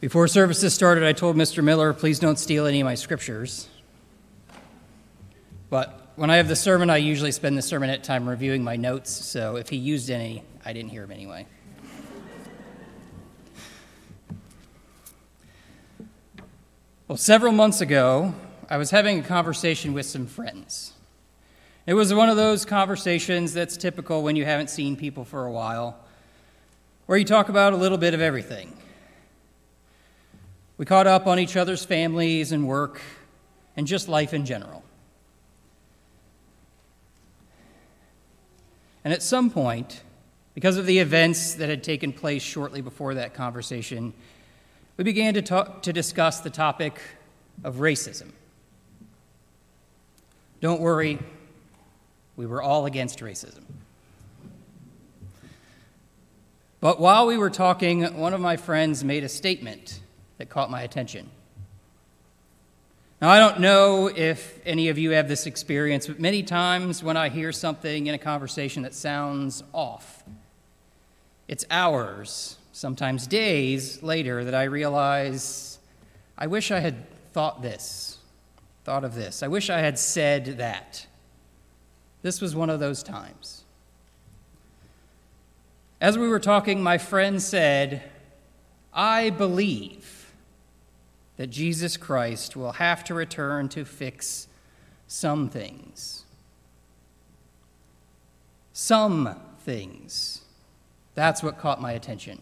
Before services started, I told Mr. Miller, please don't steal any of my scriptures. But when I have the sermon, I usually spend the sermonette time reviewing my notes, so if he used any, I didn't hear him anyway. Well, several months ago, I was having a conversation with some friends. It was one of those conversations that's typical when you haven't seen people for a while, where you talk about a little bit of everything. We caught up on each other's families and work and just life in general. And at some point, because of the events that had taken place shortly before that conversation, we began to discuss the topic of racism. Don't worry, we were all against racism. But while we were talking, one of my friends made a statement that caught my attention. Now, I don't know if any of you have this experience, but many times when I hear something in a conversation that sounds off, it's hours, sometimes days later that I realize, I wish I had thought of this. I wish I had said that. This was one of those times. As we were talking, my friend said, I believe that Jesus Christ will have to return to fix some things. Some things. That's what caught my attention.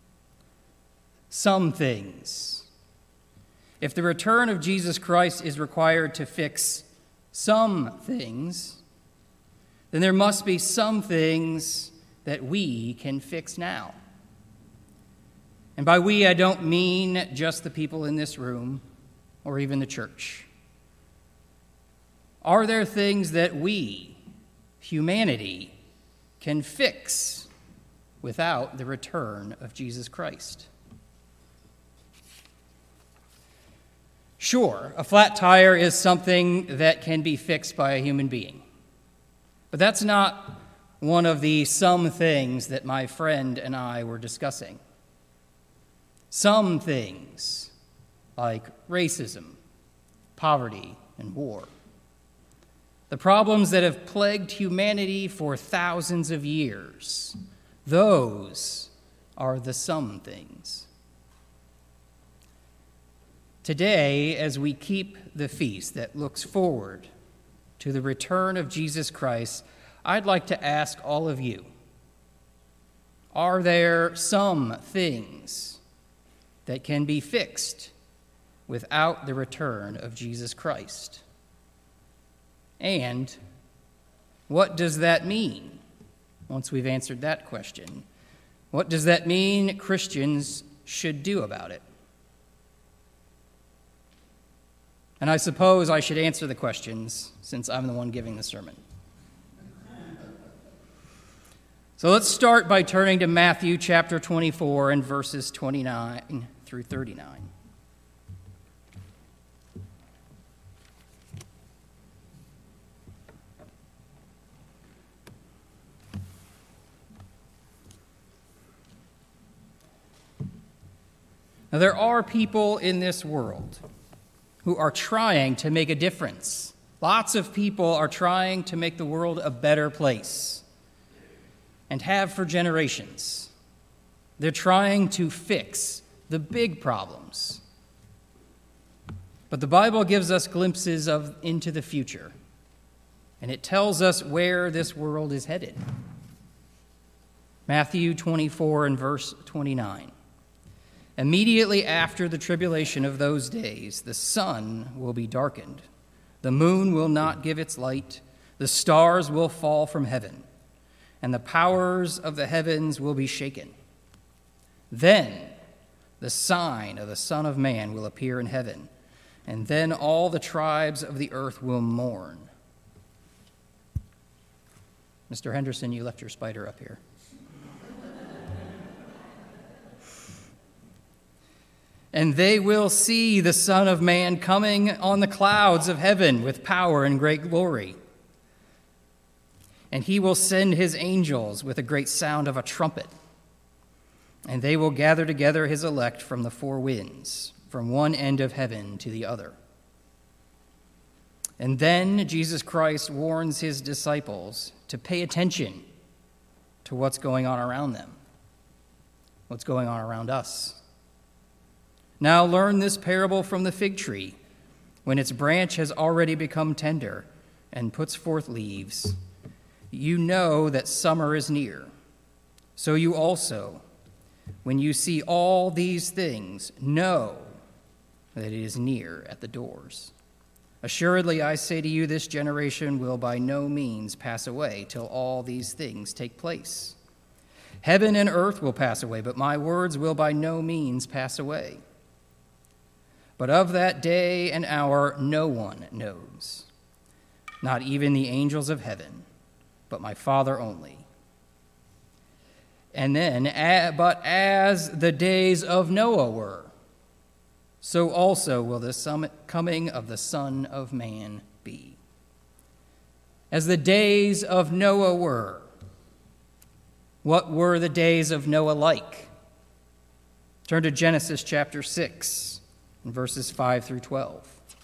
Some things. If the return of Jesus Christ is required to fix some things, then there must be some things that we can fix now. And by we, I don't mean just the people in this room or even the church. Are there things that we, humanity, can fix without the return of Jesus Christ? Sure, a flat tire is something that can be fixed by a human being. But that's not one of the some things that my friend and I were discussing. Some things, like racism, poverty, and war. The problems that have plagued humanity for thousands of years, those are the some things. Today, as we keep the feast that looks forward to the return of Jesus Christ, I'd like to ask all of you, are there some things that can be fixed without the return of Jesus Christ? And what does that mean? Once we've answered that question, what does that mean Christians should do about it? And I suppose I should answer the questions since I'm the one giving the sermon. So let's start by turning to Matthew chapter 24 and verses 29 through 39. Now, there are people in this world who are trying to make a difference. Lots of people are trying to make the world a better place, and have for generations. They're trying to fix the big problems. But the Bible gives us glimpses into the future, and it tells us where this world is headed. Matthew 24 and verse 29. Immediately after the tribulation of those days, the sun will be darkened, the moon will not give its light, the stars will fall from heaven, and the powers of the heavens will be shaken. Then the sign of the Son of Man will appear in heaven, and then all the tribes of the earth will mourn. Mr. Henderson, you left your spider up here. And they will see the Son of Man coming on the clouds of heaven with power and great glory. And he will send his angels with a great sound of a trumpet, and they will gather together his elect from the four winds, from one end of heaven to the other. And then Jesus Christ warns his disciples to pay attention to what's going on around them, what's going on around us. Now learn this parable from the fig tree. When its branch has already become tender and puts forth leaves, you know that summer is near. So you also, when you see all these things, know that it is near at the doors. Assuredly, I say to you, this generation will by no means pass away till all these things take place. Heaven and earth will pass away, but my words will by no means pass away. But of that day and hour no one knows, not even the angels of heaven, but my Father only. And then, but as the days of Noah were, so also will the coming of the Son of Man be. As the days of Noah were. What were the days of Noah like? Turn to Genesis chapter 6, and verses 5 through 12.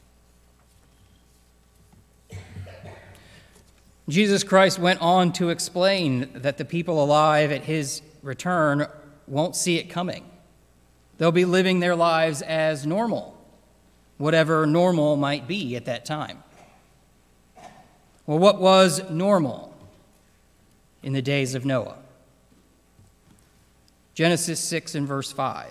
Jesus Christ went on to explain that the people alive at his return won't see it coming. They'll be living their lives as normal, whatever normal might be at that time. Well, what was normal in the days of Noah? Genesis 6 and verse 5.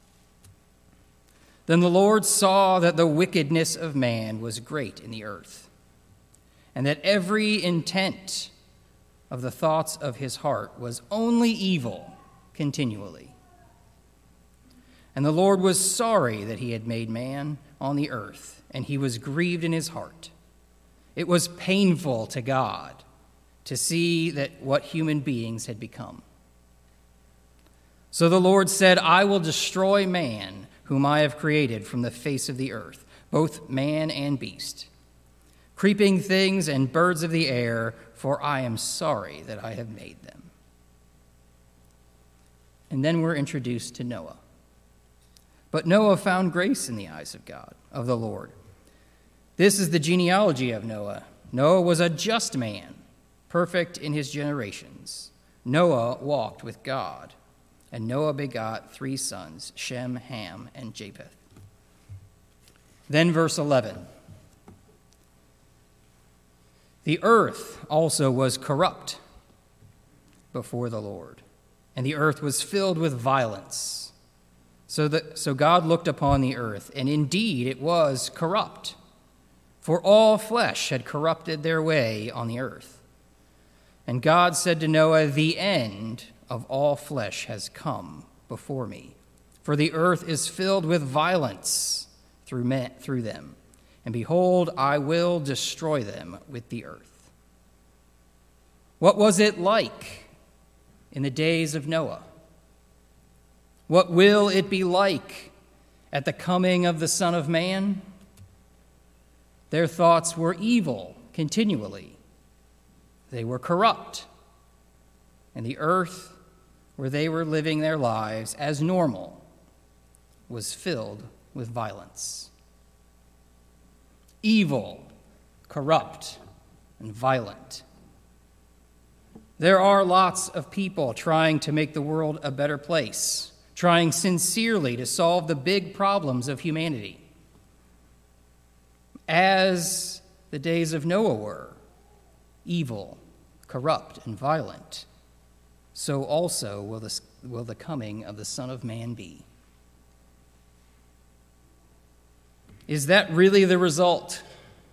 Then the Lord saw that the wickedness of man was great in the earth, and that every intent of the thoughts of his heart was only evil continually. And the Lord was sorry that he had made man on the earth, and he was grieved in his heart. It was painful to God to see that what human beings had become. So the Lord said, I will destroy man, whom I have created from the face of the earth, both man and beast, creeping things and birds of the air, for I am sorry that I have made them. And then we're introduced to Noah. But Noah found grace in the eyes of God, of the Lord. This is the genealogy of Noah. Noah was a just man, perfect in his generations. Noah walked with God, and Noah begot 3 sons, Shem, Ham, and Japheth. Then verse 11. The earth also was corrupt before the Lord, and the earth was filled with violence. So God looked upon the earth, and indeed it was corrupt, for all flesh had corrupted their way on the earth. And God said to Noah, the end of all flesh has come before me, for the earth is filled with violence through them, and behold, I will destroy them with the earth. What was it like in the days of Noah? What will it be like at the coming of the Son of Man? Their thoughts were evil continually. They were corrupt. And the earth where they were living their lives as normal was filled with violence. Evil, corrupt, and violent. There are lots of people trying to make the world a better place, trying sincerely to solve the big problems of humanity. As the days of Noah were, evil, corrupt, and violent, so also will the coming of the Son of Man be. Is that really the result?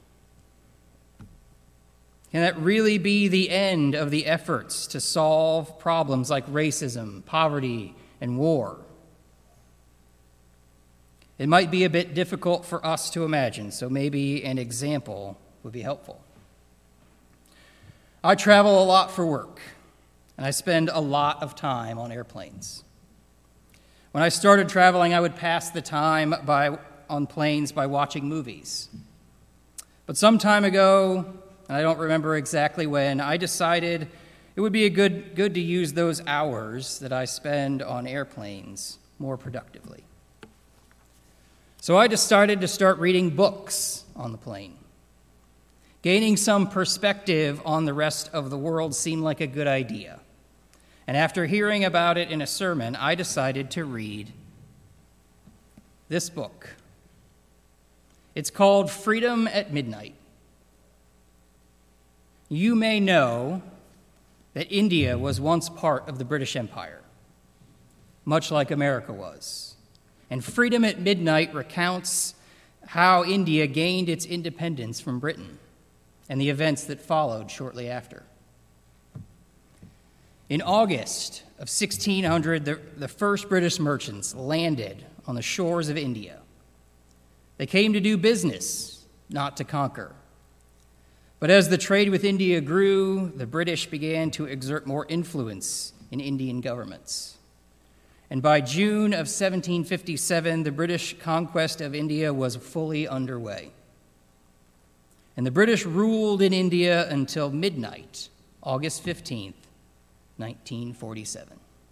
Can that really be the end of the efforts to solve problems like racism, poverty, and war? It might be a bit difficult for us to imagine, so maybe an example would be helpful. I travel a lot for work, and I spend a lot of time on airplanes. When I started traveling, I would pass the time on planes by watching movies. But some time ago, and I don't remember exactly when, I decided it would be good to use those hours that I spend on airplanes more productively. So I decided to start reading books on the plane. Gaining some perspective on the rest of the world seemed like a good idea. And after hearing about it in a sermon, I decided to read this book. It's called Freedom at Midnight. You may know that India was once part of the British Empire, much like America was. And Freedom at Midnight recounts how India gained its independence from Britain and the events that followed shortly after. In August of 1600, the first British merchants landed on the shores of India. They came to do business, not to conquer. But as the trade with India grew, the British began to exert more influence in Indian governments. And by June of 1757, the British conquest of India was fully underway. And the British ruled in India until midnight, August 15th, 1947.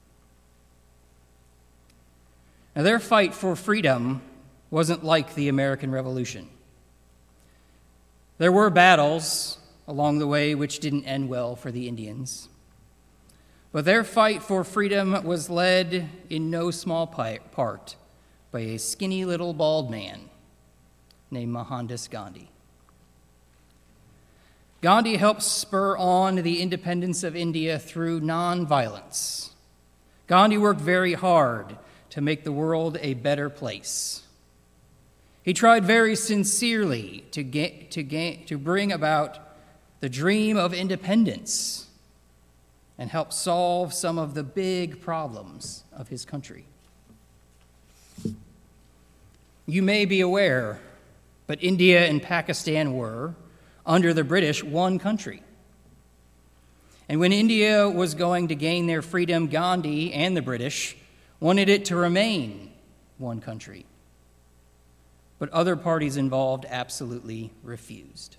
Now, their fight for freedom wasn't like the American Revolution. There were battles along the way which didn't end well for the Indians. But their fight for freedom was led in no small part by a skinny little bald man named Mohandas Gandhi. Gandhi helped spur on the independence of India through nonviolence. Gandhi worked very hard to make the world a better place. He tried very sincerely to bring about the dream of independence and help solve some of the big problems of his country. You may be aware, but India and Pakistan were, under the British, one country. And when India was going to gain their freedom, Gandhi and the British wanted it to remain one country. But other parties involved absolutely refused.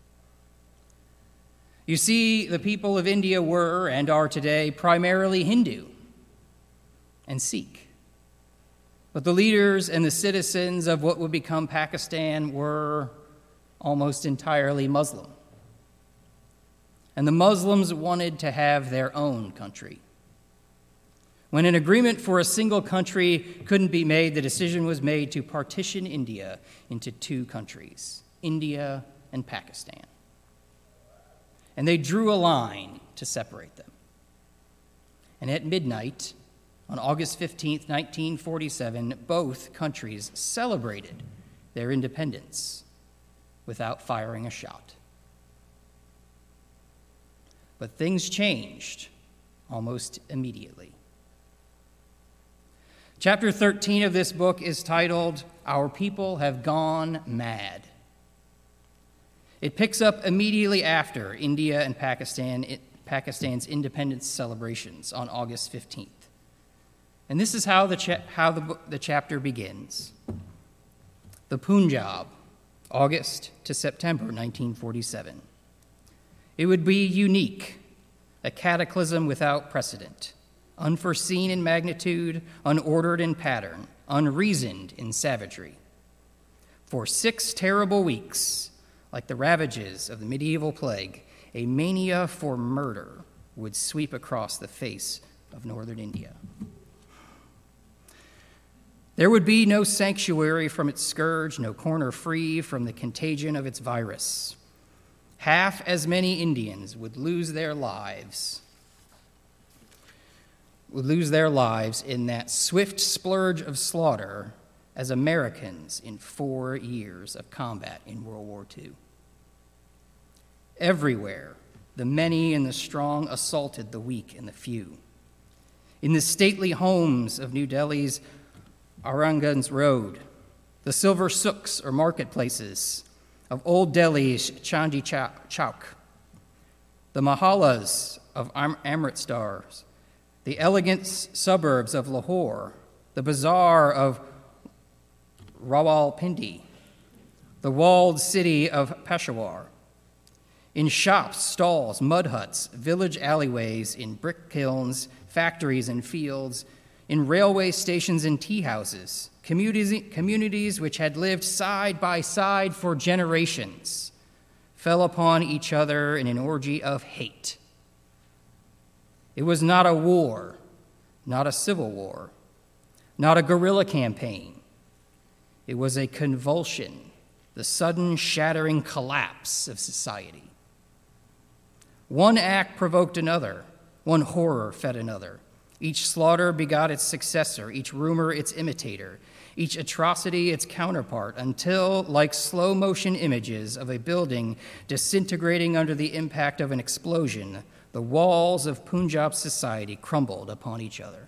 You see, the people of India were, and are today, primarily Hindu and Sikh. But the leaders and the citizens of what would become Pakistan were almost entirely Muslim. And the Muslims wanted to have their own country. When an agreement for a single country couldn't be made, the decision was made to partition India into two countries, India and Pakistan. And they drew a line to separate them. And at midnight, on August 15th, 1947, both countries celebrated their independence without firing a shot. But things changed almost immediately. Chapter 13 of this book is titled, Our People Have Gone Mad. It picks up immediately after India and Pakistan's independence celebrations on August 15th. And this is how the chapter begins. The Punjab, August to September 1947. It would be unique, a cataclysm without precedent, unforeseen in magnitude, unordered in pattern, unreasoned in savagery. For 6 terrible weeks, like the ravages of the medieval plague, a mania for murder would sweep across the face of northern India. There would be no sanctuary from its scourge, no corner free from the contagion of its virus. Half as many Indians would lose their lives in that swift splurge of slaughter as Americans in 4 years of combat in World War II. Everywhere, the many and the strong assaulted the weak and the few. In the stately homes of New Delhi's Aurangabad Road, the silver souks or marketplaces of Old Delhi's Chandni Chowk, the mahallas of Amritsars, the elegant suburbs of Lahore, the bazaar of Rawalpindi, the walled city of Peshawar. in shops, stalls, mud huts, village alleyways, in brick kilns, factories and fields, in railway stations and tea houses, communities which had lived side by side for generations fell upon each other in an orgy of hate. It was not a war, not a civil war, not a guerrilla campaign. It was a convulsion, the sudden shattering collapse of society. One act provoked another, one horror fed another. Each slaughter begot its successor, each rumor its imitator, each atrocity its counterpart, until, like slow-motion images of a building disintegrating under the impact of an explosion, the walls of Punjab society crumbled upon each other.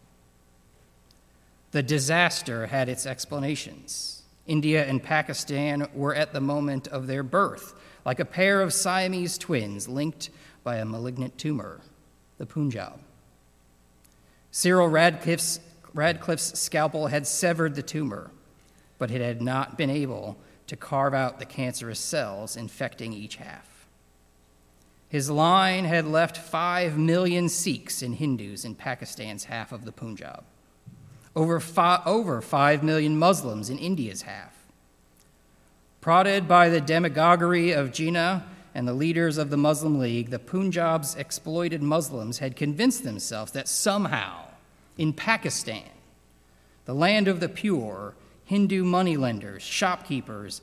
The disaster had its explanations. India and Pakistan were at the moment of their birth, like a pair of Siamese twins linked by a malignant tumor, the Punjab. Cyril Radcliffe's scalpel had severed the tumor, but it had not been able to carve out the cancerous cells infecting each half. His line had left 5 million Sikhs and Hindus in Pakistan's half of the Punjab, over 5 million Muslims in India's half. Prodded by the demagoguery of Jinnah and the leaders of the Muslim League, the Punjab's exploited Muslims had convinced themselves that somehow, in Pakistan, the land of the pure, Hindu moneylenders, shopkeepers,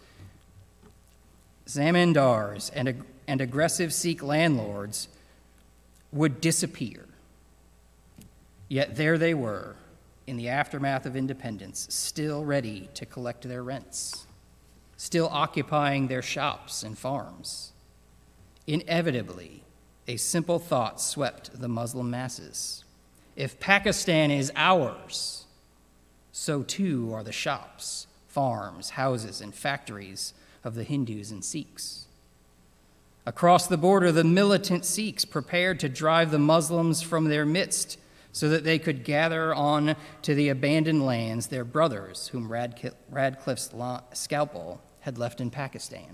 zamindars, and aggressive Sikh landlords would disappear. Yet there they were, in the aftermath of independence, still ready to collect their rents, still occupying their shops and farms. Inevitably, a simple thought swept the Muslim masses. If Pakistan is ours, so too are the shops, farms, houses, and factories of the Hindus and Sikhs. Across the border, the militant Sikhs prepared to drive the Muslims from their midst so that they could gather on to the abandoned lands their brothers, whom Radcliffe's scalpel had left in Pakistan.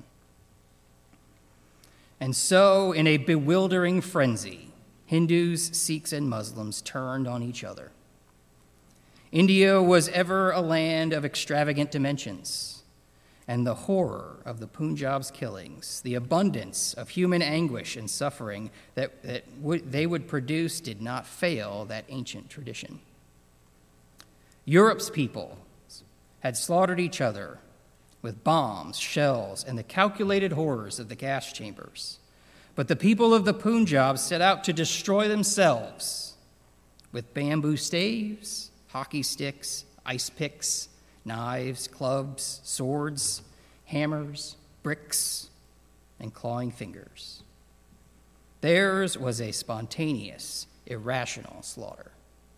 And so, in a bewildering frenzy, Hindus, Sikhs, and Muslims turned on each other. India was ever a land of extravagant dimensions, and the horror of the Punjab's killings, the abundance of human anguish and suffering that they would produce did not fail that ancient tradition. Europe's people had slaughtered each other with bombs, shells, and the calculated horrors of the gas chambers. But the people of the Punjab set out to destroy themselves with bamboo staves, hockey sticks, ice picks, knives, clubs, swords, hammers, bricks, and clawing fingers. Theirs was a spontaneous, irrational slaughter.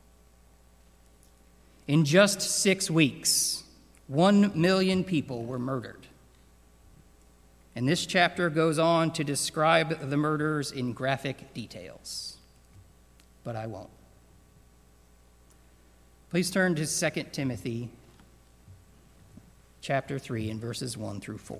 In just 6 weeks, 1 million people were murdered. And this chapter goes on to describe the murders in graphic details, but I won't. Please turn to 2 Timothy chapter 3 and verses 1 through 4.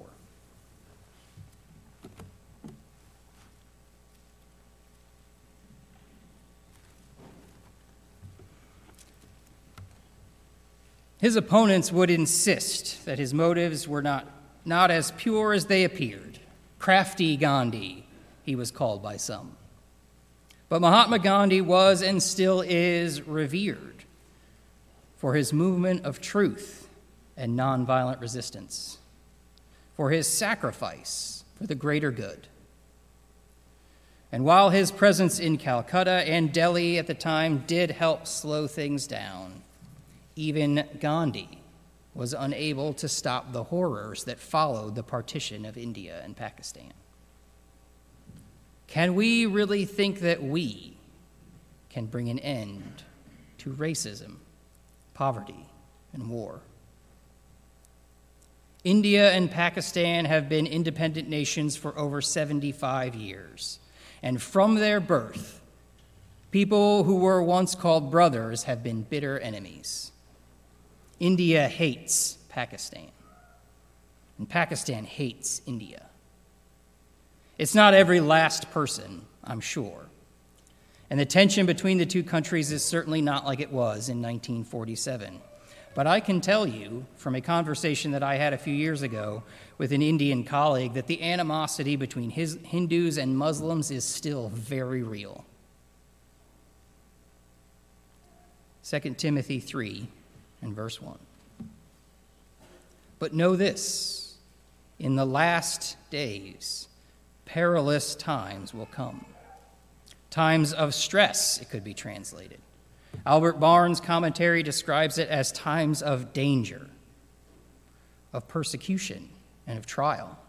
His opponents would insist that his motives were not as pure as they appeared. Crafty Gandhi, he was called by some. But Mahatma Gandhi was and still is revered for his movement of truth and nonviolent resistance, for his sacrifice for the greater good. And while his presence in Calcutta and Delhi at the time did help slow things down, even Gandhi was unable to stop the horrors that followed the partition of India and Pakistan. Can we really think that we can bring an end to racism, poverty, and war? India and Pakistan have been independent nations for over 75 years, and from their birth, people who were once called brothers have been bitter enemies. India hates Pakistan, and Pakistan hates India. It's not every last person, I'm sure. And the tension between the two countries is certainly not like it was in 1947. But I can tell you from a conversation that I had a few years ago with an Indian colleague that the animosity between Hindus and Muslims is still very real. 2 Timothy 3 and verse 1. But know this, in the last days, perilous times will come. Times of stress, it could be translated. Albert Barnes' commentary describes it as times of danger, of persecution, and of trial.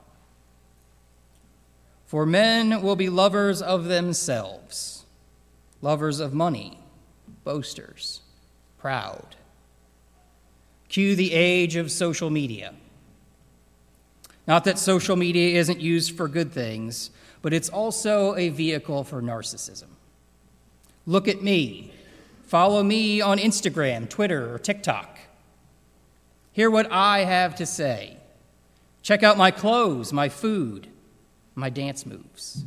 For men will be lovers of themselves, lovers of money, boasters, proud. Cue the age of social media. Not that social media isn't used for good things, but it's also a vehicle for narcissism. Look at me. Follow me on Instagram, Twitter, or TikTok. Hear what I have to say. Check out my clothes, my food, my dance moves.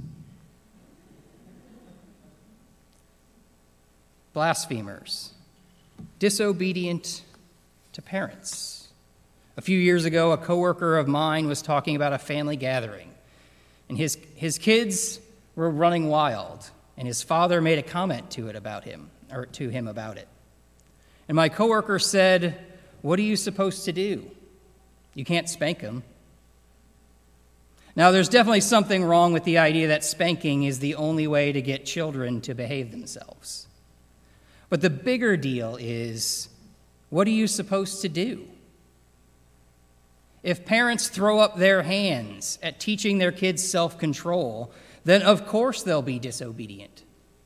Blasphemers, disobedient to parents. A few years ago, a coworker of mine was talking about a family gathering, and his kids were running wild, and his father made a comment to him about it. And my coworker said, "What are you supposed to do? You can't spank them." Now, there's definitely something wrong with the idea that spanking is the only way to get children to behave themselves. But the bigger deal is, what are you supposed to do? If parents throw up their hands at teaching their kids self-control, then of course they'll be disobedient.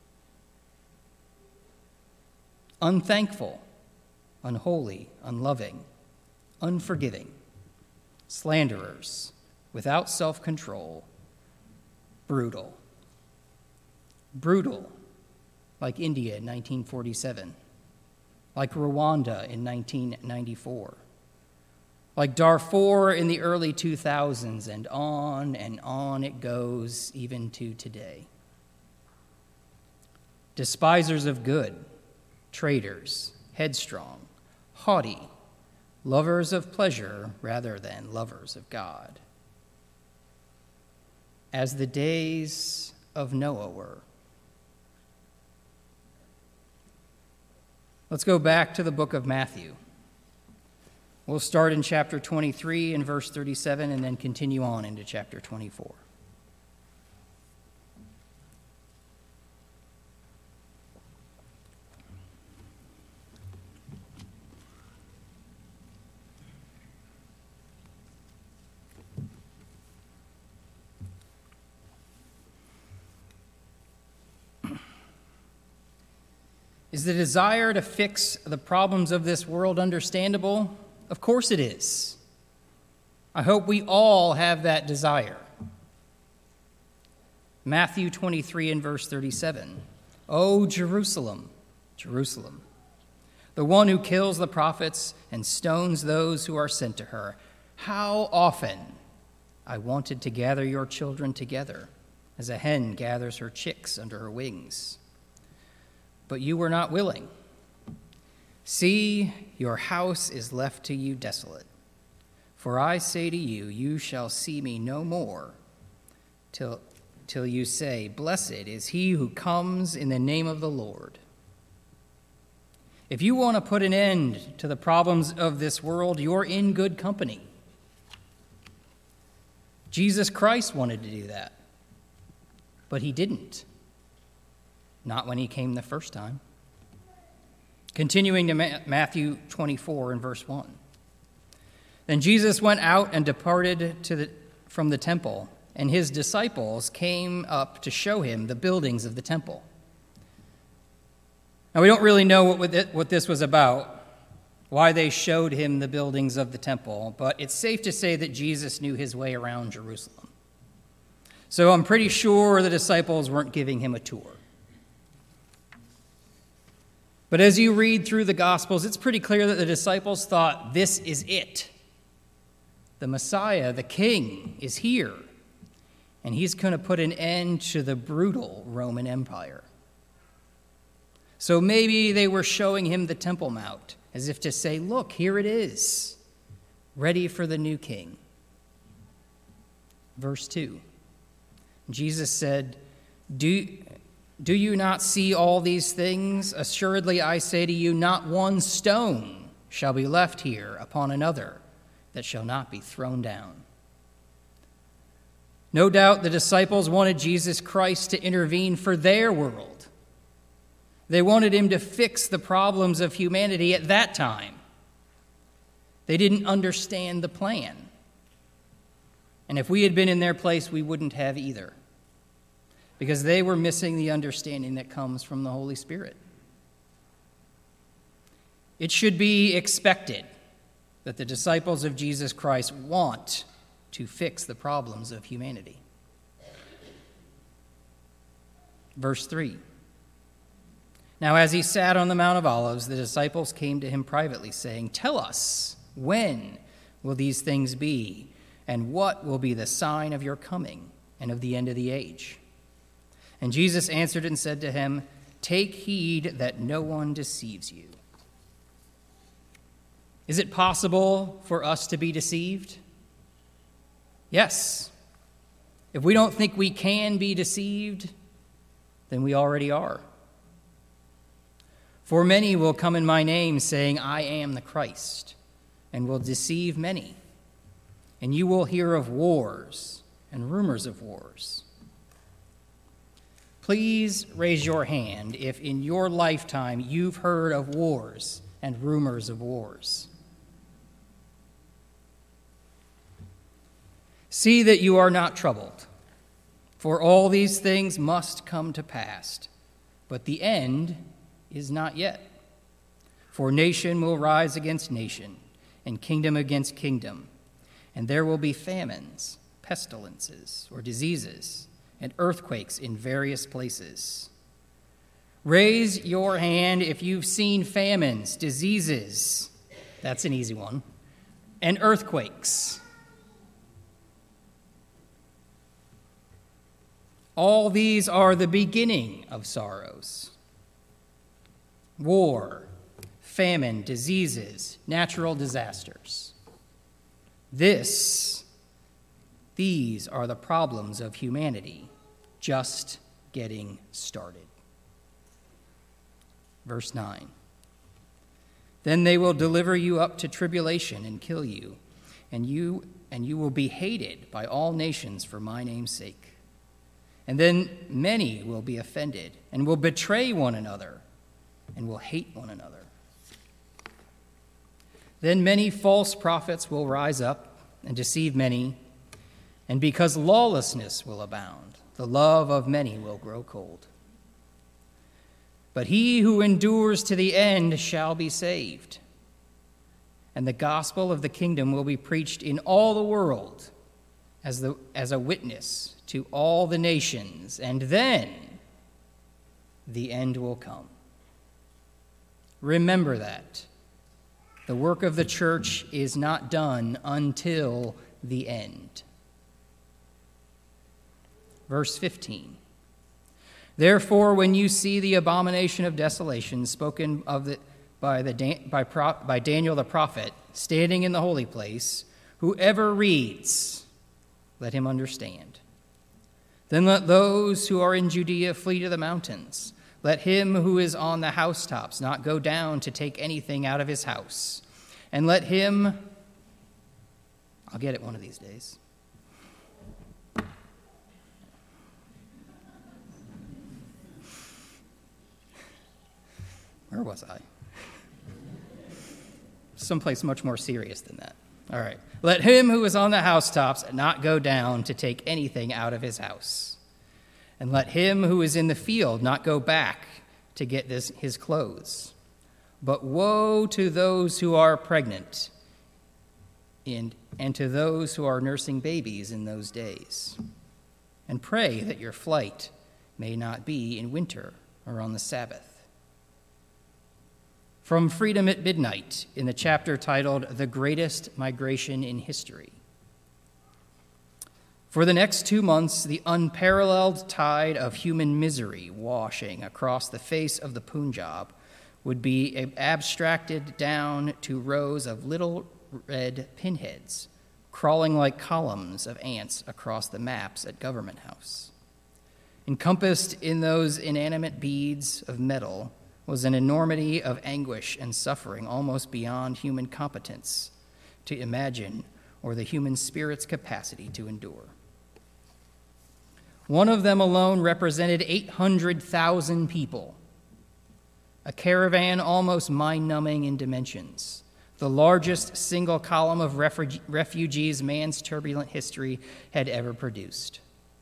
Unthankful, unholy, unloving, unforgiving, slanderers, without self-control, brutal. Brutal, like India in 1947, like Rwanda in 1994, like Darfur in the early 2000s, and on it goes even to today. Despisers of good, traitors, headstrong, haughty, lovers of pleasure rather than lovers of God, as the days of Noah were. Let's go back to the book of Matthew. We'll start in chapter 23 and verse 37 and then continue on into chapter 24. Is the desire to fix the problems of this world understandable? Of course it is. I hope we all have that desire. Matthew 23 and verse 37. "O Jerusalem, Jerusalem, the one who kills the prophets and stones those who are sent to her, how often I wanted to gather your children together as a hen gathers her chicks under her wings. But you were not willing. See, your house is left to you desolate. For I say to you, you shall see me no more till you say, Blessed is he who comes in the name of the Lord." If you want to put an end to the problems of this world, you're in good company. Jesus Christ wanted to do that, but he didn't. Not when he came the first time. Continuing to Matthew 24 and verse 1. Then Jesus went out and departed from the temple, and his disciples came up to show him the buildings of the temple. Now, we don't really know what this was about, why they showed him the buildings of the temple, but it's safe to say that Jesus knew his way around Jerusalem. So I'm pretty sure the disciples weren't giving him a tour. But as you read through the Gospels, it's pretty clear that the disciples thought, this is it. The Messiah, the King, is here. and he's going to put an end to the brutal Roman Empire. So maybe they were showing him the Temple Mount as if to say, look, here it is, ready for the new king. Verse 2, Jesus said, Do you not see all these things? Assuredly, I say to you, not one stone shall be left here upon another that shall not be thrown down. No doubt the disciples wanted Jesus Christ to intervene for their world. They wanted him to fix the problems of humanity at that time. They didn't understand the plan. And if we had been in their place, we wouldn't have either, because they were missing the understanding that comes from the Holy Spirit. It should be expected that the disciples of Jesus Christ want to fix the problems of humanity. Verse 3. Now, as he sat on the Mount of Olives, the disciples came to him privately, saying, Tell us, when will these things be, and what will be the sign of your coming and of the end of the age? And Jesus answered and said to him, Take heed that no one deceives you. Is it possible for us to be deceived? Yes. If we don't think we can be deceived, then we already are. For many will come in my name, saying, I am the Christ, and will deceive many. And you will hear of wars and rumors of wars. Please raise your hand if in your lifetime you've heard of wars and rumors of wars. See that you are not troubled, for all these things must come to pass, but the end is not yet. For nation will rise against nation, and kingdom against kingdom, and there will be famines, pestilences, or diseases, and earthquakes in various places. Raise your hand if you've seen famines, diseases, that's an easy one, and earthquakes. All these are the beginning of sorrows. War, famine, diseases, natural disasters. These are the problems of humanity, just getting started. Verse 9. Then they will deliver you up to tribulation and kill you, and you will be hated by all nations for my name's sake. And then many will be offended and will betray one another and will hate one another. Then many false prophets will rise up and deceive many, and because lawlessness will abound, the love of many will grow cold. But he who endures to the end shall be saved. And the gospel of the kingdom will be preached in all the world as a witness to all the nations, and then the end will come. Remember that. The work of the church is not done until the end. Verse 15. Therefore, when you see the abomination of desolation spoken of by Daniel the prophet standing in the holy place, whoever reads, let him understand. Then let those who are in Judea flee to the mountains. Let him who is on the housetops not go down to take anything out of his house. And let him, I'll get it one of these days. Where was I? Someplace much more serious than that. All right. Let him who is on the housetops not go down to take anything out of his house. And let him who is in the field not go back to get his clothes. But woe to those who are pregnant and to those who are nursing babies in those days. And pray that your flight may not be in winter or on the Sabbath. From Freedom at Midnight, in the chapter titled The Greatest Migration in History. For the next 2 months, the unparalleled tide of human misery washing across the face of the Punjab would be abstracted down to rows of little red pinheads crawling like columns of ants across the maps at Government House. Encompassed in those inanimate beads of metal was an enormity of anguish and suffering almost beyond human competence to imagine or the human spirit's capacity to endure. One of them alone represented 800,000 people, a caravan almost mind-numbing in dimensions, the largest single column of refugees man's turbulent history had ever produced.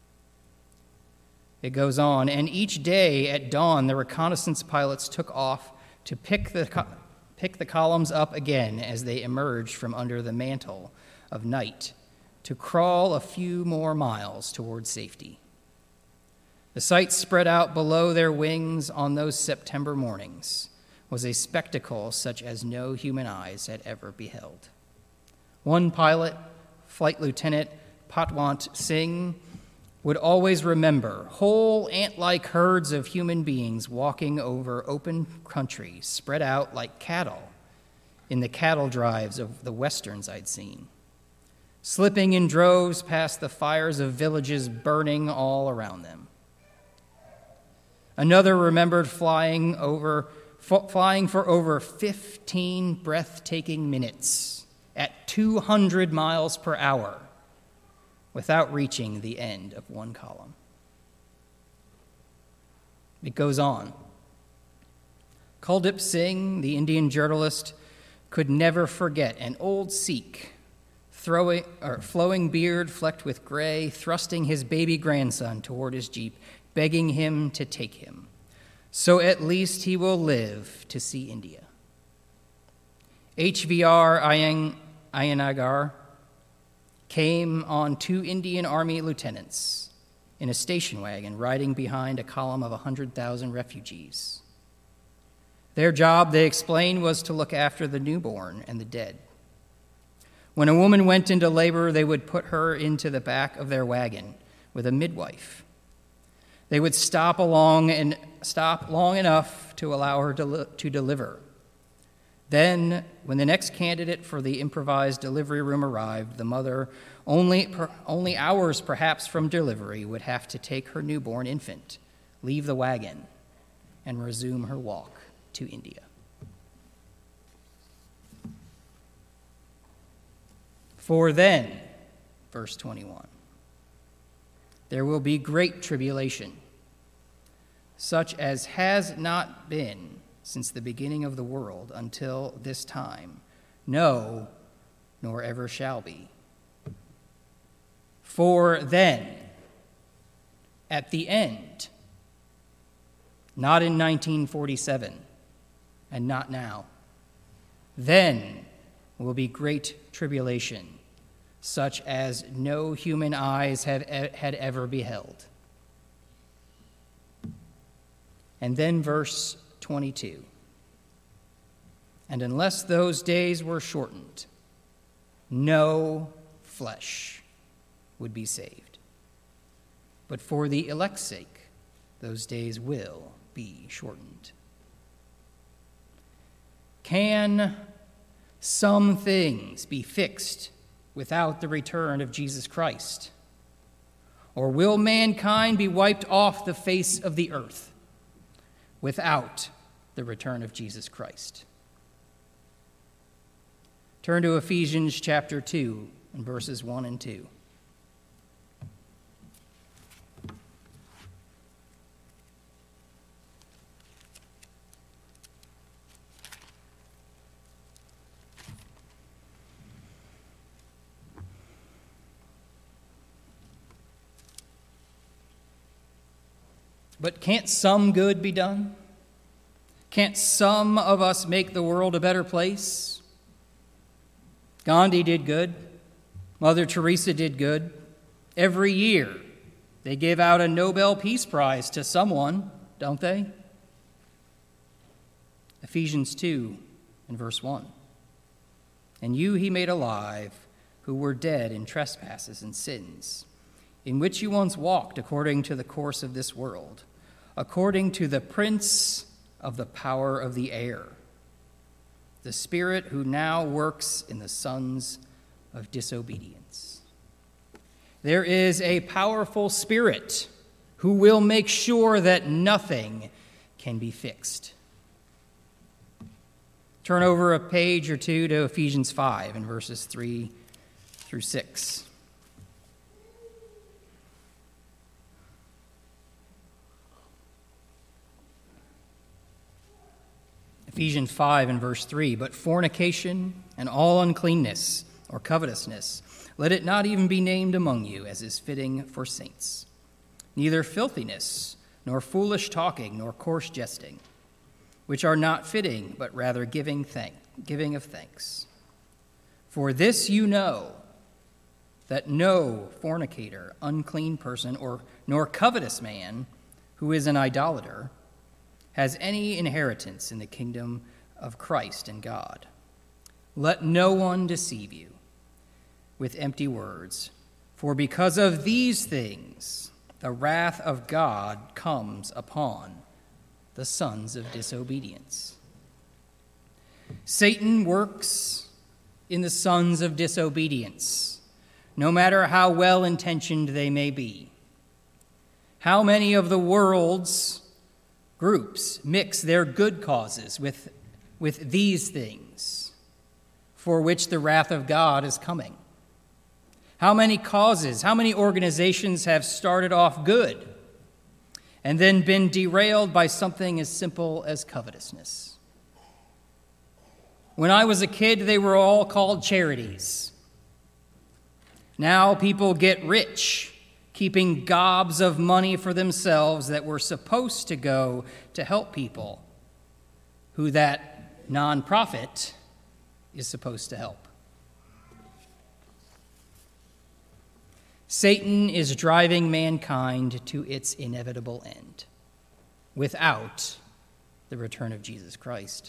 It goes on, and each day at dawn, the reconnaissance pilots took off to pick the columns up again as they emerged from under the mantle of night to crawl a few more miles toward safety. The sight spread out below their wings on those September mornings was a spectacle such as no human eyes had ever beheld. One pilot, Flight Lieutenant Patwant Singh, would always remember whole ant-like herds of human beings walking over open country, spread out like cattle in the cattle drives of the westerns I'd seen, slipping in droves past the fires of villages burning all around them. Another remembered flying for over 15 breathtaking minutes at 200 miles per hour without reaching the end of one column. It goes on. Kuldip Singh, the Indian journalist, could never forget an old Sikh, flowing beard flecked with gray, thrusting his baby grandson toward his jeep, begging him to take him. So at least he will live to see India. HVR Ayanagar came on 2 Indian Army lieutenants in a station wagon riding behind a column of 100,000 refugees. Their job, they explained, was to look after the newborn and the dead. When a woman went into labor, they would put her into the back of their wagon with a midwife. They would stop long enough to allow her to deliver. Then, when the next candidate for the improvised delivery room arrived, the mother, only hours perhaps from delivery, would have to take her newborn infant, leave the wagon, and resume her walk to India. For then, verse 21, there will be great tribulation, such as has not been since the beginning of the world until this time, no, nor ever shall be. For then, at the end, not in 1947, and not now, then will be great tribulation, such as no human eyes had ever beheld. And then verse 22. And unless those days were shortened, no flesh would be saved. But for the elect's sake, those days will be shortened. Can some things be fixed without the return of Jesus Christ? Or will mankind be wiped off the face of the earth without the return of Jesus Christ? Turn to Ephesians chapter 2 and verses 1 and 2. But can't some good be done? Can't some of us make the world a better place? Gandhi did good. Mother Teresa did good. Every year, they give out a Nobel Peace Prize to someone, don't they? Ephesians 2 and verse 1. And you he made alive, who were dead in trespasses and sins, in which you once walked according to the course of this world, according to the prince of the power of the air, the spirit who now works in the sons of disobedience. There is a powerful spirit who will make sure that nothing can be fixed. Turn over a page or two to Ephesians 5 and verses 3 through 6. Ephesians 5 and verse 3, but fornication and all uncleanness or covetousness, let it not even be named among you, as is fitting for saints. Neither filthiness, nor foolish talking, nor coarse jesting, which are not fitting, but rather giving of thanks. For this you know, that no fornicator, unclean person, nor covetous man, who is an idolater, has any inheritance in the kingdom of Christ and God. Let no one deceive you with empty words, for because of these things the wrath of God comes upon the sons of disobedience. Satan works in the sons of disobedience, no matter how well-intentioned they may be. How many of the world's groups mix their good causes with these things for which the wrath of God is coming? How many causes, how many organizations have started off good and then been derailed by something as simple as covetousness? When I was a kid, they were all called charities. Now people get rich keeping gobs of money for themselves that were supposed to go to help people who that nonprofit is supposed to help. Satan is driving mankind to its inevitable end without the return of Jesus Christ.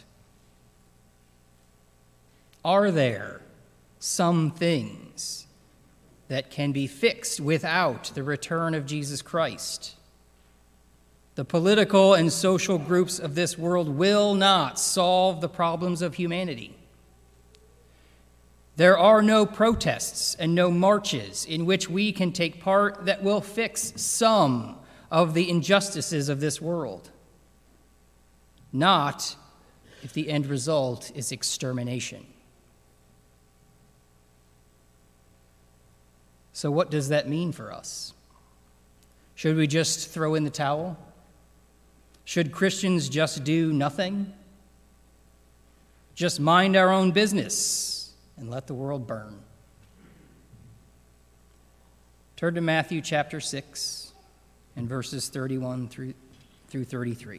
Are there some things that can be fixed without the return of Jesus Christ? The political and social groups of this world will not solve the problems of humanity. There are no protests and no marches in which we can take part that will fix some of the injustices of this world. Not if the end result is extermination. So what does that mean for us? Should we just throw in the towel? Should Christians just do nothing? Just mind our own business and let the world burn? Turn to Matthew chapter 6 and verses 31 through 33.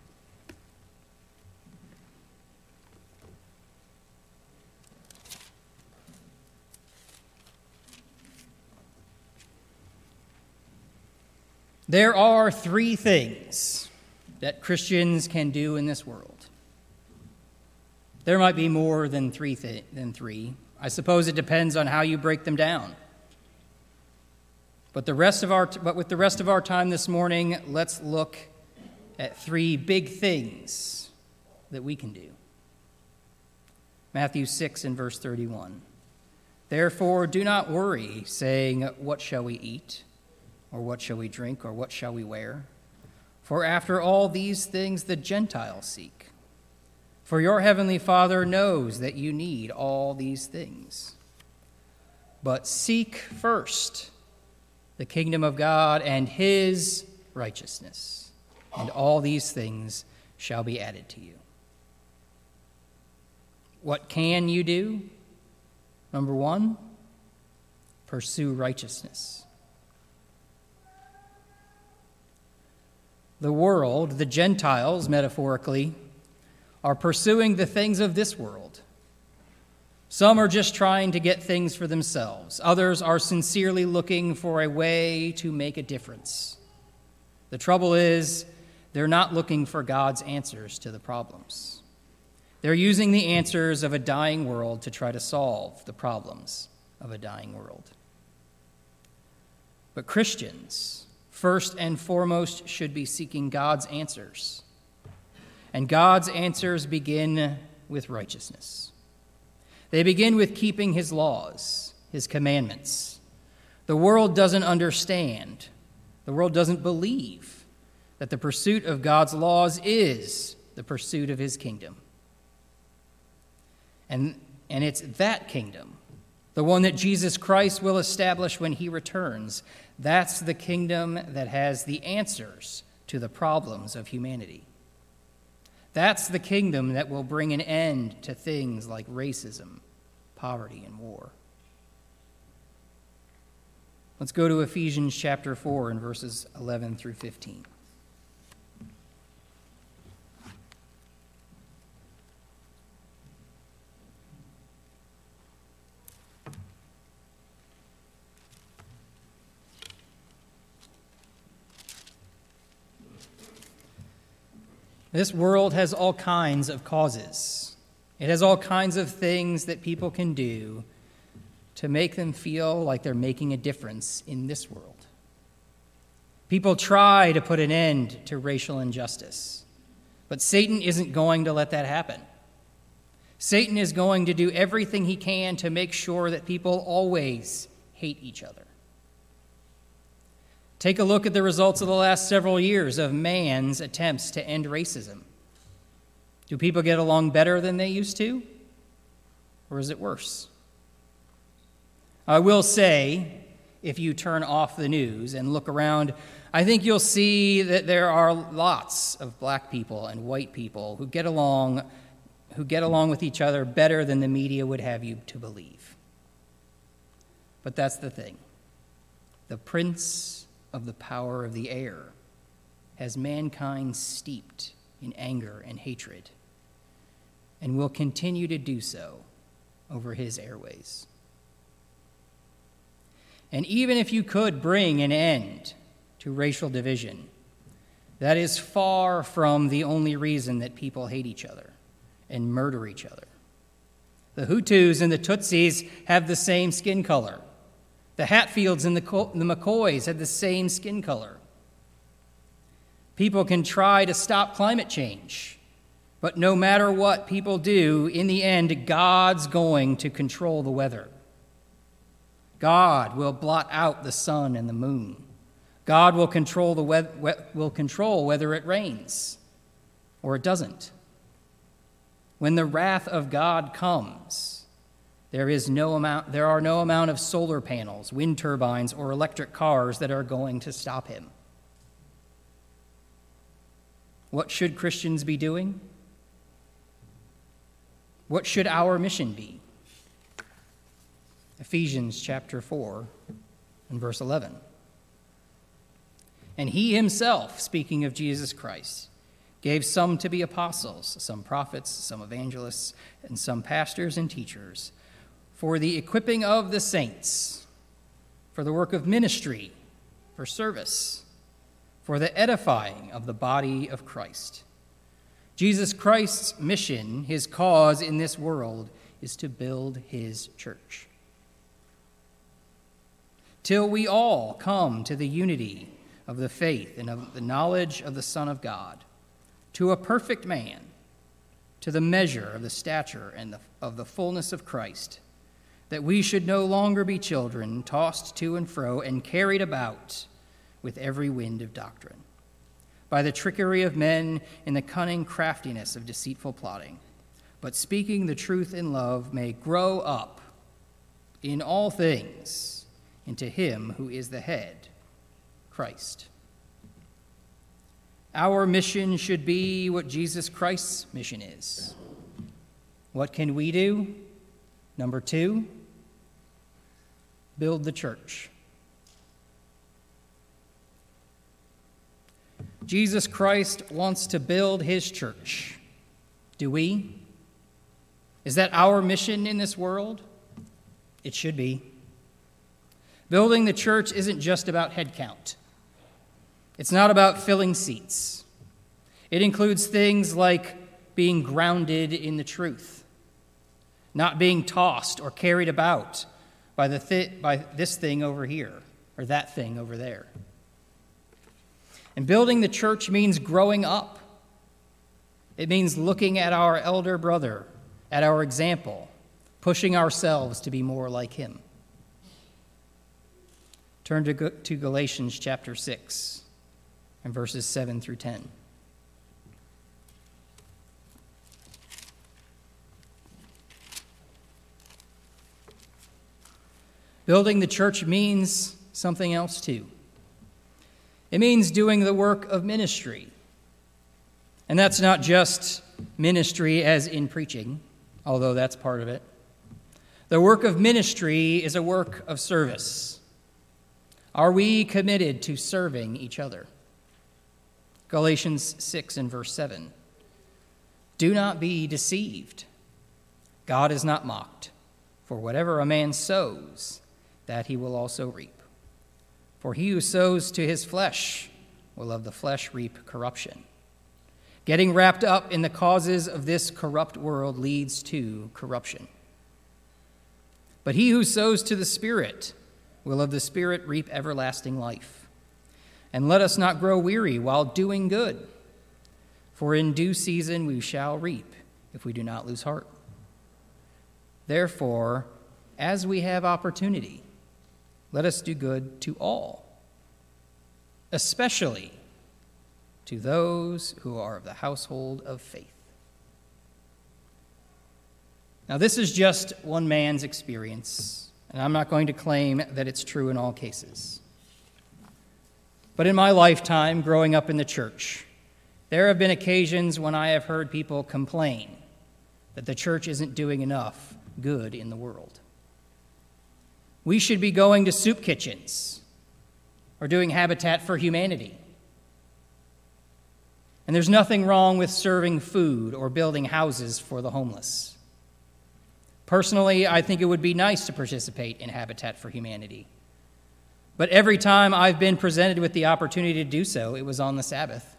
There are three things that Christians can do in this world. There might be more than three. I suppose it depends on how you break them down. But with the rest of our time this morning, let's look at three big things that we can do. Matthew 6 and verse 31. Therefore, do not worry, saying, what shall we eat? Or what shall we drink? Or what shall we wear? For after all these things the Gentiles seek. For your heavenly Father knows that you need all these things. But seek first the kingdom of God and his righteousness, and all these things shall be added to you. What can you do? Number one, pursue righteousness. The world, the Gentiles, metaphorically, are pursuing the things of this world. Some are just trying to get things for themselves. Others are sincerely looking for a way to make a difference. The trouble is, they're not looking for God's answers to the problems. They're using the answers of a dying world to try to solve the problems of a dying world. But Christians, first and foremost, should be seeking God's answers. And God's answers begin with righteousness. They begin with keeping his laws, his commandments. The world doesn't understand. The world doesn't believe that the pursuit of God's laws is the pursuit of his kingdom. And it's that kingdom, the one that Jesus Christ will establish when he returns. That's the kingdom that has the answers to the problems of humanity. That's the kingdom that will bring an end to things like racism, poverty, and war. Let's go to Ephesians chapter 4 and verses 11 through 15. This world has all kinds of causes. It has all kinds of things that people can do to make them feel like they're making a difference in this world. People try to put an end to racial injustice, but Satan isn't going to let that happen. Satan is going to do everything he can to make sure that people always hate each other. Take a look at the results of the last several years of man's attempts to end racism. Do people get along better than they used to? Or is it worse? I will say, if you turn off the news and look around, I think you'll see that there are lots of black people and white people who get along with each other better than the media would have you to believe. But that's the thing. The prince of the power of the air has mankind steeped in anger and hatred, and will continue to do so over his airways. And even if you could bring an end to racial division, that is far from the only reason that people hate each other and murder each other. The Hutus and the Tutsis have the same skin color. The Hatfields and the McCoys had the same skin color. People can try to stop climate change, but no matter what people do, in the end, God's going to control the weather. God will blot out the sun and the moon. God will control whether it rains or it doesn't. When the wrath of God comes, there are no amount of solar panels, wind turbines, or electric cars that are going to stop him. What should Christians be doing? What should our mission be? Ephesians chapter 4 and verse 11. And he himself, speaking of Jesus Christ, gave some to be apostles, some prophets, some evangelists, and some pastors and teachers, for the equipping of the saints, for the work of ministry, for service, for the edifying of the body of Christ. Jesus Christ's mission, his cause in this world, is to build his church. Till we all come to the unity of the faith and of the knowledge of the Son of God, to a perfect man, to the measure of the stature and of the fullness of Christ, that we should no longer be children, tossed to and fro and carried about with every wind of doctrine, by the trickery of men and the cunning craftiness of deceitful plotting, but speaking the truth in love may grow up in all things into him who is the head, Christ. Our mission should be what Jesus Christ's mission is. What can we do? Number 2, build the church. Jesus Christ wants to build his church. Do we? Is that our mission in this world? It should be. Building the church isn't just about head count. It's not about filling seats. It includes things like being grounded in the truth, not being tossed or carried about by this thing over here, or that thing over there. And building the church means growing up. It means looking at our elder brother, at our example, pushing ourselves to be more like him. Turn to Galatians chapter 6 and verses 7 through 10. Building the church means something else too. It means doing the work of ministry. And that's not just ministry as in preaching, although that's part of it. The work of ministry is a work of service. Are we committed to serving each other? Galatians 6 and verse 7. Do not be deceived. God is not mocked. For whatever a man sows, that he will also reap. For he who sows to his flesh will of the flesh reap corruption. Getting wrapped up in the causes of this corrupt world leads to corruption. But he who sows to the Spirit will of the Spirit reap everlasting life. And let us not grow weary while doing good, for in due season we shall reap if we do not lose heart. Therefore, as we have opportunity, let us do good to all, especially to those who are of the household of faith. Now, this is just one man's experience, and I'm not going to claim that it's true in all cases. But in my lifetime, growing up in the church, there have been occasions when I have heard people complain that the church isn't doing enough good in the world. We should be going to soup kitchens or doing Habitat for Humanity. And there's nothing wrong with serving food or building houses for the homeless. Personally, I think it would be nice to participate in Habitat for Humanity. But every time I've been presented with the opportunity to do so, it was on the Sabbath.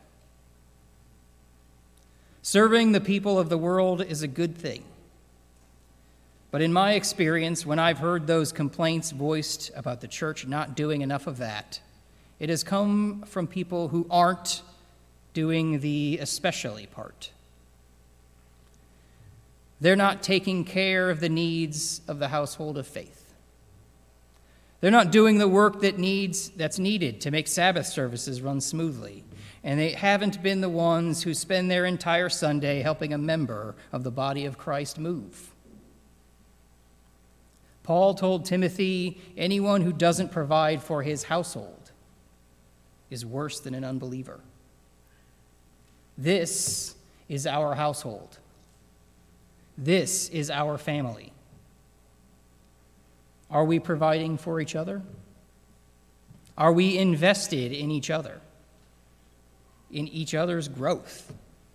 Serving the people of the world is a good thing. But in my experience, when I've heard those complaints voiced about the church not doing enough of that, it has come from people who aren't doing the especially part. They're not taking care of the needs of the household of faith. They're not doing the work that's needed to make Sabbath services run smoothly. And they haven't been the ones who spend their entire Sunday helping a member of the body of Christ move. Paul told Timothy, anyone who doesn't provide for his household is worse than an unbeliever. This is our household. This is our family. Are we providing for each other? Are we invested in each other, in each other's growth?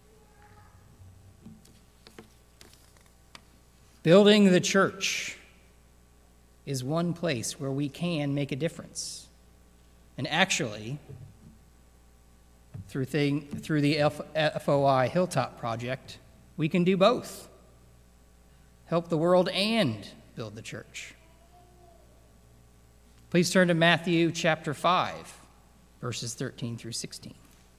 Building the church is one place where we can make a difference. And actually, through the FOI Hilltop Project, we can do both. Help the world and build the church. Please turn to Matthew chapter 5, verses 13 through 16.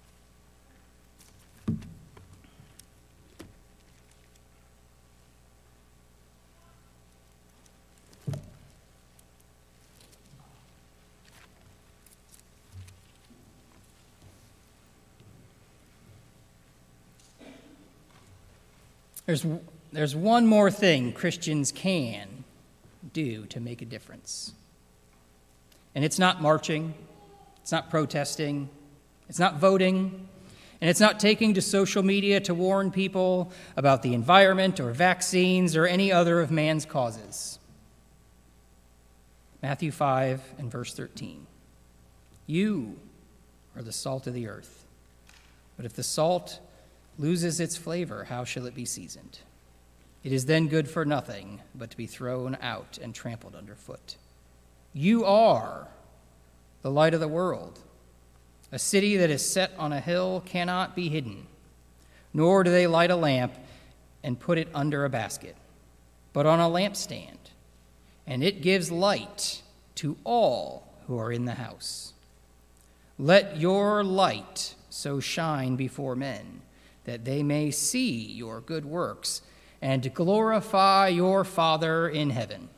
There's one more thing Christians can do to make a difference. And it's not marching, it's not protesting, it's not voting, and it's not taking to social media to warn people about the environment or vaccines or any other of man's causes. Matthew 5 and verse 13. You are the salt of the earth, but if the salt loses its flavor, how shall it be seasoned? It is then good for nothing but to be thrown out and trampled underfoot. You are the light of the world. A city that is set on a hill cannot be hidden, nor do they light a lamp and put it under a basket, but on a lampstand, and it gives light to all who are in the house. Let your light so shine before men, that they may see your good works and glorify your Father in heaven.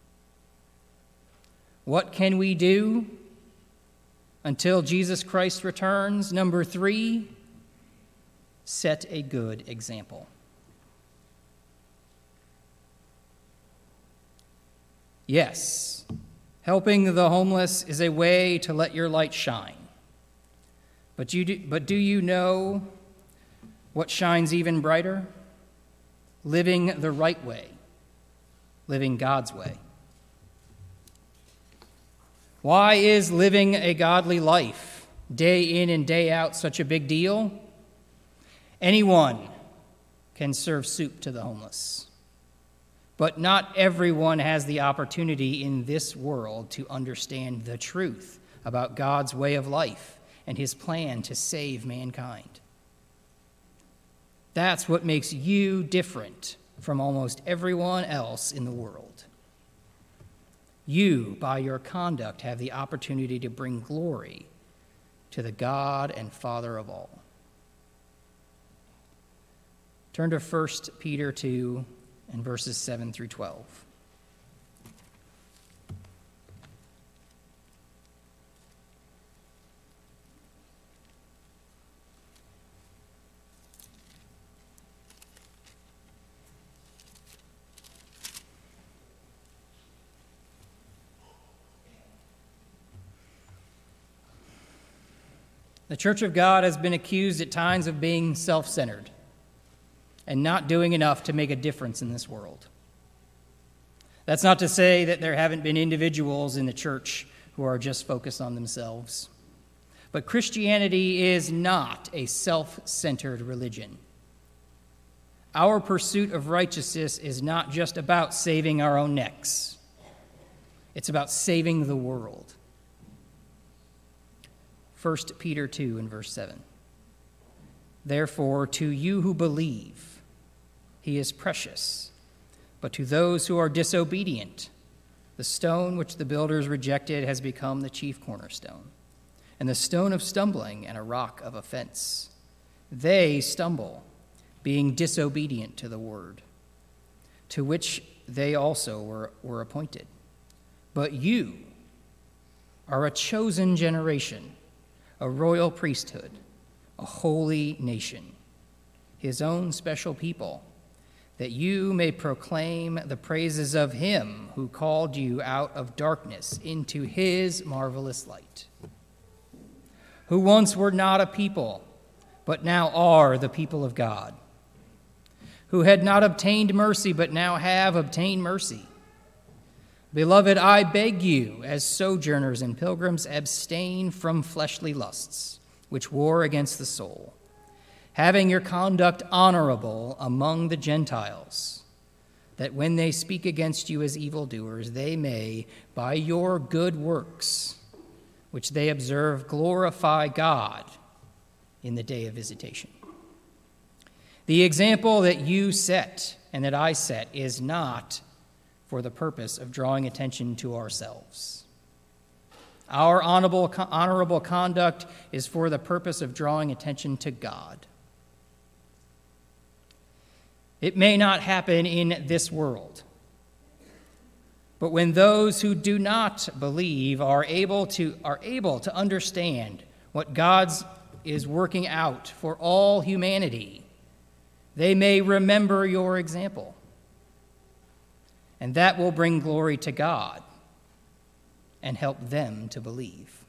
What can we do until Jesus Christ returns? Number 3, set a good example. Yes, helping the homeless is a way to let your light shine. But do you know what shines even brighter? Living the right way, living God's way. Why is living a godly life, day in and day out, such a big deal? Anyone can serve soup to the homeless. But not everyone has the opportunity in this world to understand the truth about God's way of life and his plan to save mankind. That's what makes you different from almost everyone else in the world. You, by your conduct, have the opportunity to bring glory to the God and Father of all. Turn to 1 Peter 2 and verses 7 through 12. The Church of God has been accused at times of being self-centered and not doing enough to make a difference in this world. That's not to say that there haven't been individuals in the church who are just focused on themselves. But Christianity is not a self-centered religion. Our pursuit of righteousness is not just about saving our own necks. It's about saving the world. 1 Peter 2 and verse 7. Therefore, to you who believe, he is precious. But to those who are disobedient, the stone which the builders rejected has become the chief cornerstone, and the stone of stumbling and a rock of offense. They stumble, being disobedient to the word, to which they also were appointed. But you are a chosen generation, a royal priesthood, a holy nation, his own special people, that you may proclaim the praises of him who called you out of darkness into his marvelous light, who once were not a people, but now are the people of God, who had not obtained mercy, but now have obtained mercy. Beloved, I beg you, as sojourners and pilgrims, abstain from fleshly lusts, which war against the soul, having your conduct honorable among the Gentiles, that when they speak against you as evildoers, they may, by your good works, which they observe, glorify God in the day of visitation. The example that you set and that I set is not for the purpose of drawing attention to ourselves. Our honorable conduct is for the purpose of drawing attention to God. It may not happen in this world, but when those who do not believe are able to understand what God is working out for all humanity, they may remember your example. And that will bring glory to God and help them to believe.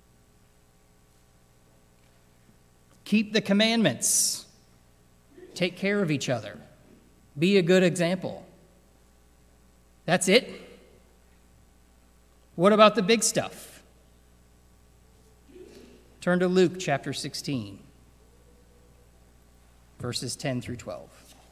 Keep the commandments. Take care of each other. Be a good example. That's it? What about the big stuff? Turn to Luke chapter 16, verses 10 through 12.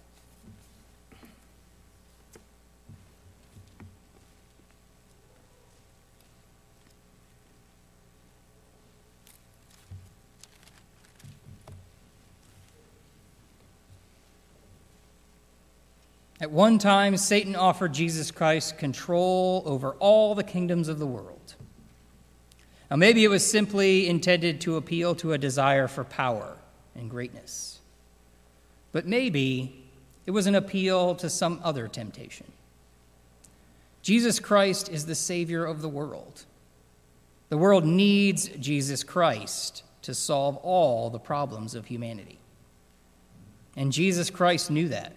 At one time, Satan offered Jesus Christ control over all the kingdoms of the world. Now, maybe it was simply intended to appeal to a desire for power and greatness. But maybe it was an appeal to some other temptation. Jesus Christ is the Savior of the world. The world needs Jesus Christ to solve all the problems of humanity. And Jesus Christ knew that.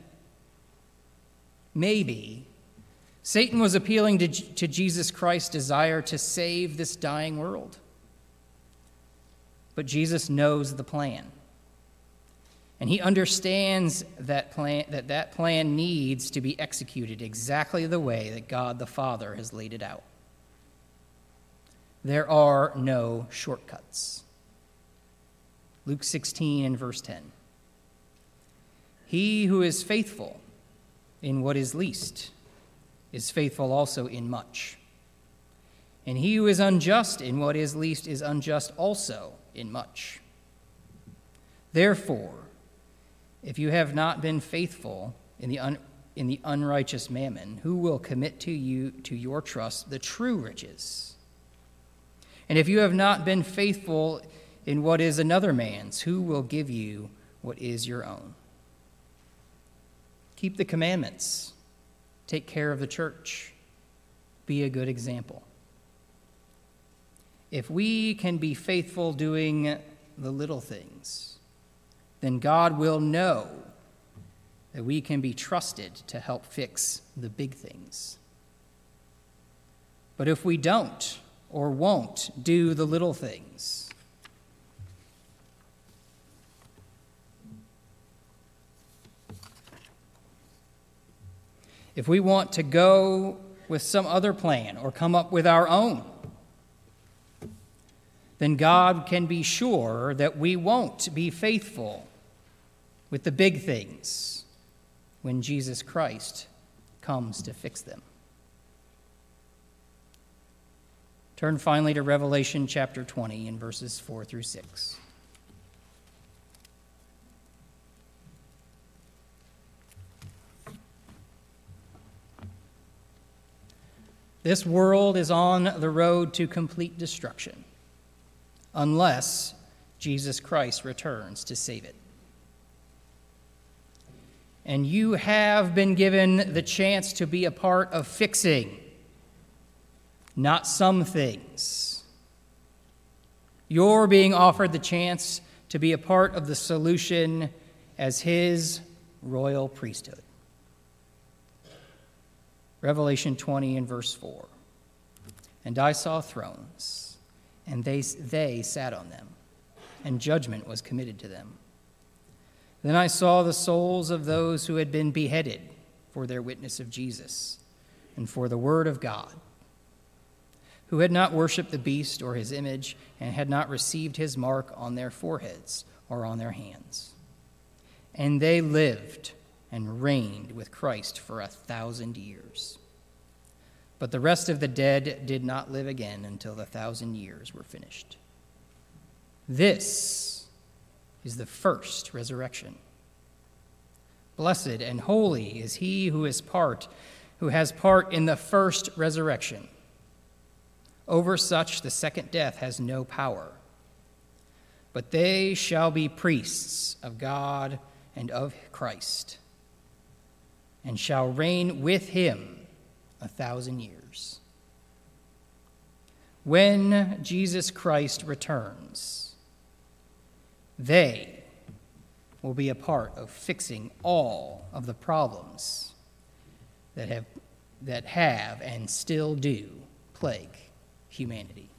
Maybe Satan was appealing to Jesus Christ's desire to save this dying world. But Jesus knows the plan. And he understands that plan needs to be executed exactly the way that God the Father has laid it out. There are no shortcuts. Luke 16 and verse 10. He who is faithful in what is least is faithful also in much. And he who is unjust in what is least is unjust also in much. Therefore, if you have not been faithful in the unrighteous mammon, who will commit to your trust the true riches? And if you have not been faithful in what is another man's, who will give you what is your own? Keep the commandments. Take care of the church. Be a good example. If we can be faithful doing the little things, then God will know that we can be trusted to help fix the big things. But if we don't or won't do the little things, if we want to go with some other plan or come up with our own, then God can be sure that we won't be faithful with the big things when Jesus Christ comes to fix them. Turn finally to Revelation chapter 20 and verses 4 through 6. This world is on the road to complete destruction unless Jesus Christ returns to save it. And you have been given the chance to be a part of fixing, not some things. You're being offered the chance to be a part of the solution as his royal priesthood. Revelation 20 and verse 4. And I saw thrones, and they sat on them, and judgment was committed to them. Then I saw the souls of those who had been beheaded for their witness of Jesus and for the word of God, who had not worshipped the beast or his image and had not received his mark on their foreheads or on their hands. And they lived and reigned with Christ for 1,000 years. But the rest of the dead did not live again until the 1,000 years were finished. This is the first resurrection. Blessed and holy is he who has part in the first resurrection. Over such the second death has no power. But they shall be priests of God and of Christ, and shall reign with him 1,000 years. When Jesus Christ returns, they will be a part of fixing all of the problems that have and still do plague humanity.